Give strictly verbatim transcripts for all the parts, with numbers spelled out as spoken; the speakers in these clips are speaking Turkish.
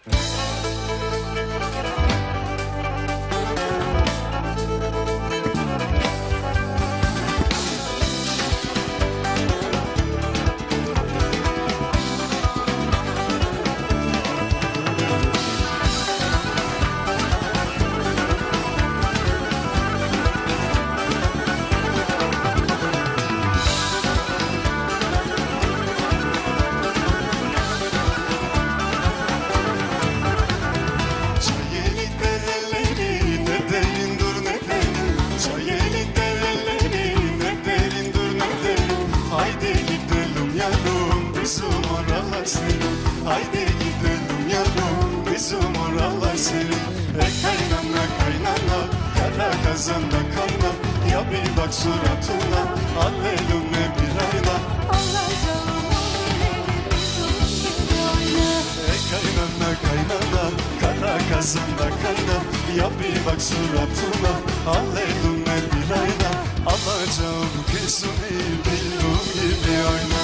Haydi gidelim yavrum, bizim oralar serin. E kaynana kaynana, kara kazanda kayna. Ya bir bak suratına, al elimle bir ayna. E kaynana kaynana, kara kazanda kayna. Ya bir bak suratına, al elimle bir ayna. Alacağım kesimi bildiğim gibi oyna.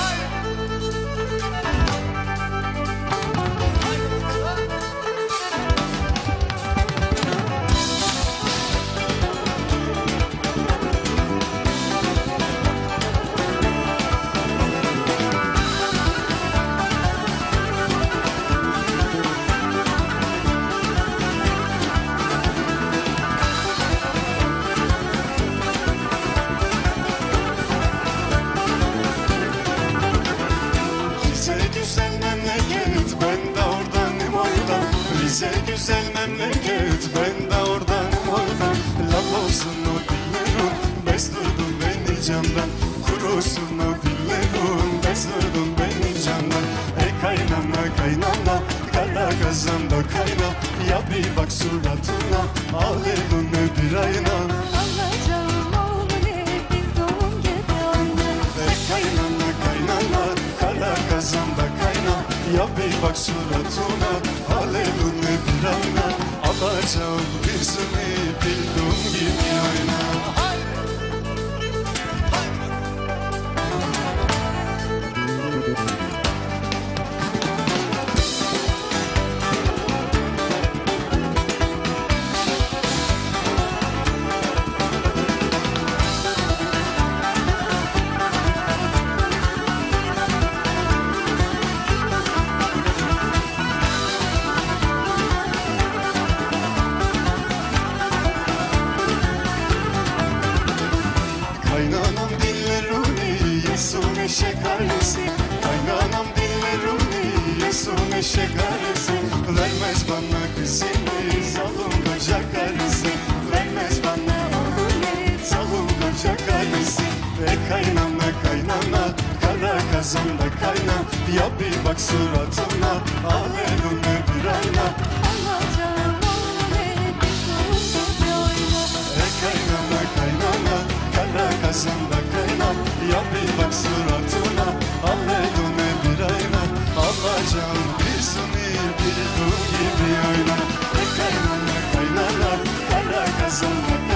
Rize güzel memleket, ben de oradanım oradan. Laf olsun o dillerim, bezdurdun beni candan. Kurusun o dillerim, bezdurdun beni candan. E kaynana kaynana, kara kazanda kayna. Ya bir bak suratına, al eline bir ayna. Alacağım oğlum bir doğum gibi oyna. E kaynana kaynana, kara kazanda kayna. Ya bir bak suratına, al eline bir ayna. Alacağım yüzümü bildiğim gibi oyna. Kaynanam dilleruni yesun eşek arısı. Kaynanam dilleruni yesun eşek arısı. Vermez bana kızını zalim koca karısı. Vermez bana oğlum zalim koca karısı. E kaynana kaynana, kara kazanda kayna. Ya bir bak suratına, al eline bir ayna. Alacağım oğlum bir doğum gibi oyna. E kaynana kaynana, kara kazanda kayna. Ya bir bak suratına, al eline bir ayna. Alacağım bir suni bildiğim gibi oyna. E kaynana kaynana, kara kazanda kayna.